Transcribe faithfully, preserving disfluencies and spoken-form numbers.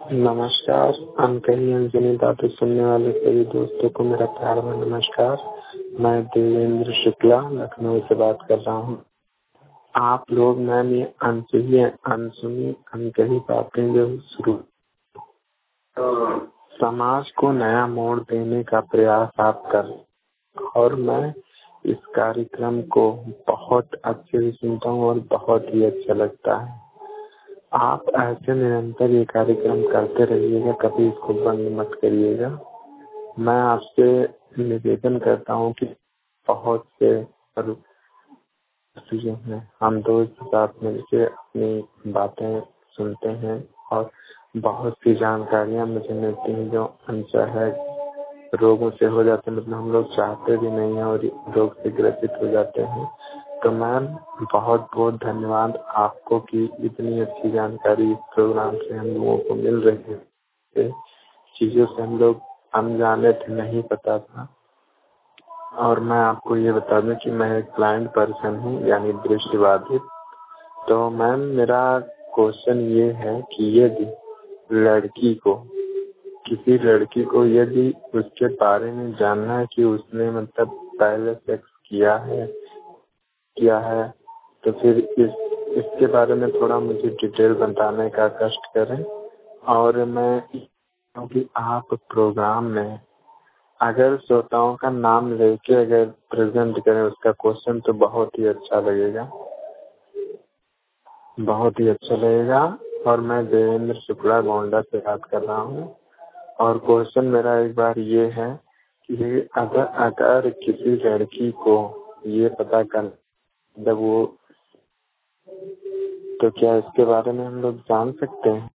नमस्कार। अनकही अंजनी बातें सुनने वाले सभी दोस्तों को मेरा प्यार भरा नमस्कार। मैं देवेंद्र शुक्ला लखनऊ से बात कर रहा हूँ। आप लोग मैम ये अनसुनी अनसुनी अनकही बातें जो शुरू समाज को नया मोड़ देने का प्रयास आप कर, और मैं इस कार्यक्रम को बहुत अच्छे से सुनता हूँ और बहुत ही अच्छा लगता है। आप ऐसे निरंतर ये कार्यक्रम करते रहिएगा, कभी इसको बंद मत करिएगा। मैं आपसे निवेदन करता हूँ कि बहुत से चीजें हैं, हम दोस्त साथ मिलकर अपनी बातें सुनते हैं और बहुत सी जानकारियां मुझे मिलती हैं जो अनचाहे रोगों से हो जाते हैं, मतलब हम लोग चाहते भी नहीं है और रोग से ग्रसित हो जाते हैं। तो मैम बहुत बहुत धन्यवाद आपको कि इतनी अच्छी जानकारी इस प्रोग्राम से हम लोगों को मिल रही है। चीजों से हम लोग अनजाने थे, नहीं पता था। और मैं आपको ये बता दूं कि मैं एक ब्लाइंड पर्सन हूँ, यानी दृष्टिबाधित। तो मैम मेरा क्वेश्चन ये है कि यदि लड़की को किसी लड़की को यदि उसके बारे में जानना है कि उसने मतलब पहले सेक्स किया है किया है तो फिर इस इसके बारे में थोड़ा मुझे डिटेल बताने का कष्ट करें। और मैं क्योंकि आप प्रोग्राम में अगर श्रोताओं का नाम लेके अगर प्रेजेंट करें उसका क्वेश्चन तो बहुत ही अच्छा लगेगा, बहुत ही अच्छा लगेगा। और मैं देवेंद्र शुक्ला गोंडा से बात कर रहा हूँ। और क्वेश्चन मेरा एक बार ये है कि अगर अगर किसी लड़की को ये पता कर जब वो तो क्या इसके बारे में हम लोग जान सकते हैं?